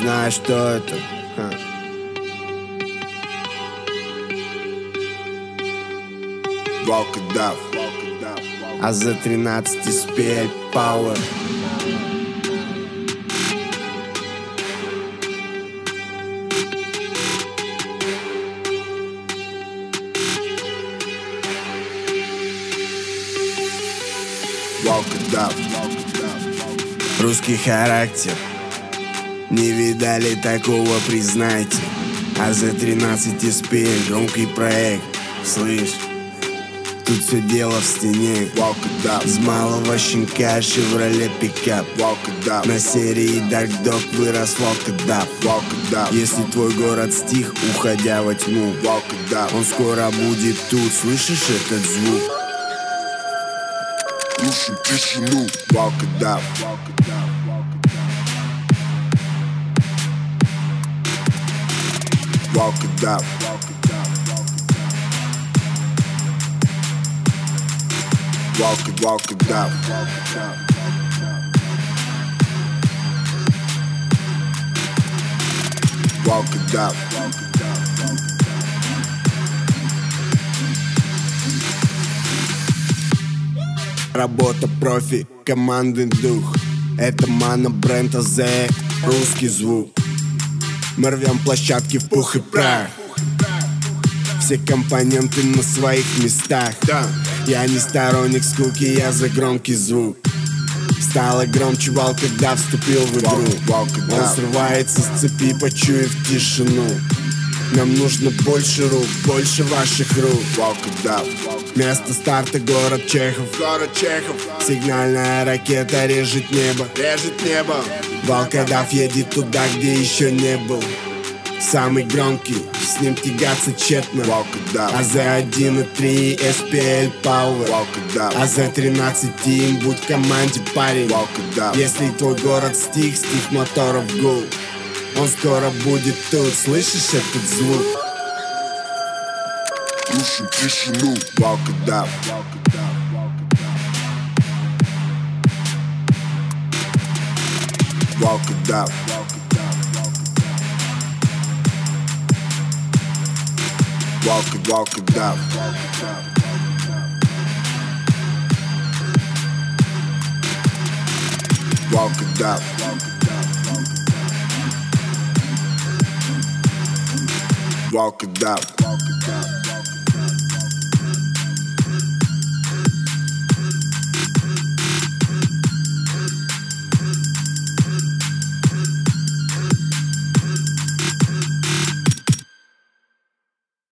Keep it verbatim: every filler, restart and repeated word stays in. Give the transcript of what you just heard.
знаешь, что это? Ха. Walk it up. А за тринадцать эс пи эль Power. Walk it up. Русский характер. Не видали такого, признайте. А за тринадцать эс пи эль громкий проект. Слышь, тут все дело в стене. Walk it up. С малого щенка Chevrolet пикап. Walk it up. На серии Dark Dog вырос Walk it up. Walk it up. Если твой город стих, уходя во тьму, Walk it up. он скоро будет тут. Слышишь этот звук? Слушай тишину. Walk it up. Walk it up. Walk it, walk it up. Walk it up. Работа профи, командный дух. Это мано бренд АЗ, русский звук. Мы рвем площадки в пух и прах. Все компоненты на своих местах. Да. Я не сторонник скуки, я за громкий звук. Стало громче вал, когда вступил в игру. Walk it Он up. срывается с цепи, почуяв тишину. Нам нужно больше рук, больше ваших рук. Walk it up. Место старта город Чехов. Город Чехов Сигнальная ракета режет небо. режет небо. Волкодав едет туда, где еще не был. Самый громкий, с ним тягаться тщетно. Walk it up. АЗ один и три, эс пи эль Power. Walk it up. АЗ тринадцать Team, будь в команде, парень. Walk it up. Если твой город стих, стих моторов гул, он скоро будет тут. Слышишь этот звук? Слушай тишину. Walk it up. Walk it up. Walk it, walk it up. Walk it up. Walk it up.